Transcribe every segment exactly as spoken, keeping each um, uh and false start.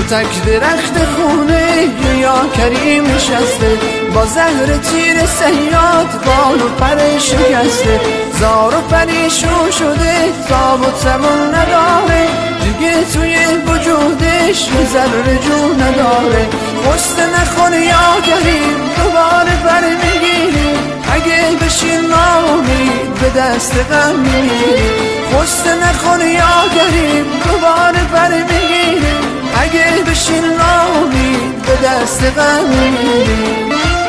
تک درخت خونه یا کریم نشسته، با زهر تیر صیاد بال و پر شکسته. زار و پریشون شده تاب و توان نداره، دیگه توی وجودش یه ذره جون نداره. خست نخون یا کریم دوباره بر میگیری، اگه بشین ناامید به دست غم میگیری. خست نخون یا کریم دوباره بر میگیری، اگه بشین ناامید به دست غم میگیری.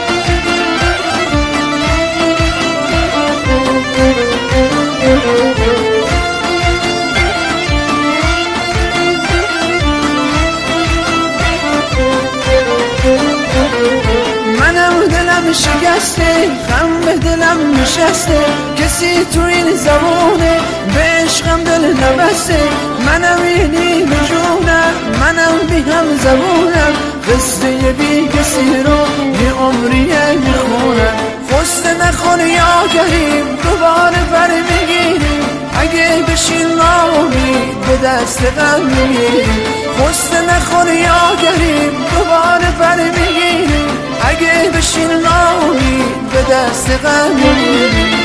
منم دلم شکسته، غم به دلم نشسته، کسی تو این زمانه به عشقم دل نبسته. منم یعنی جونم، منم بی هم زبونم، قصه بی کسی رو یه عمریه میخونم. خست نخون یا کریم دوباره بر میگیری، اگه بشین ناامید به دست غم میگیری. خست نخون یا کریم دوباره بر میگیری، اگه بشین ناامید به دست غم میگیری.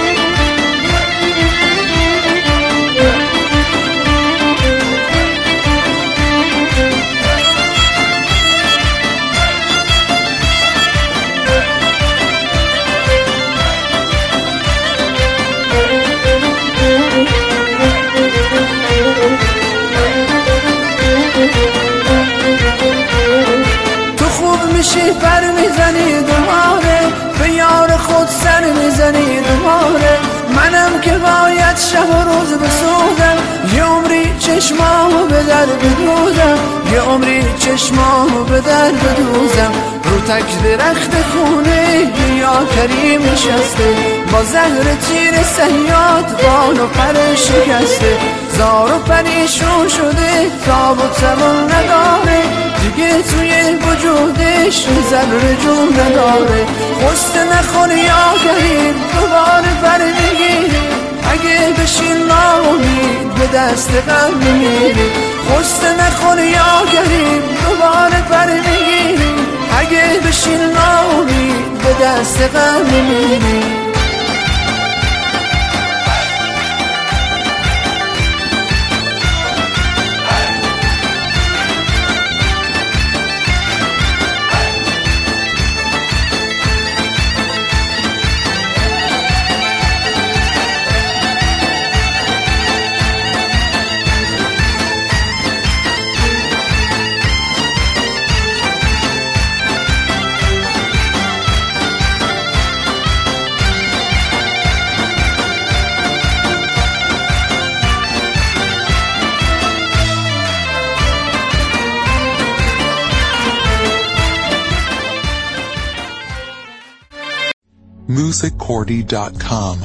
پر میزنی دوباره، به یار خود سر میزنی دوباره. منم که باید شب و روز بسودم، یه عمری چشمامو به در بدوزم، یه عمری چشمامو به در بدوزم. رو تک درخت خونه یا کریم نشسته، با زهر تیر صیاد بال و پر شکسته. زار و پریشون شده تاب و توان نداره، دیگه توی وجودش ذره جون نداره. خست نخون یا کریم دوباره بر میگیری، اگه بشین ناامید به دست غم میگیری. خست نخون یا کریم دوباره بر میگیری، اگه بشین ناامید به دست غم میگیری. music cordy dot com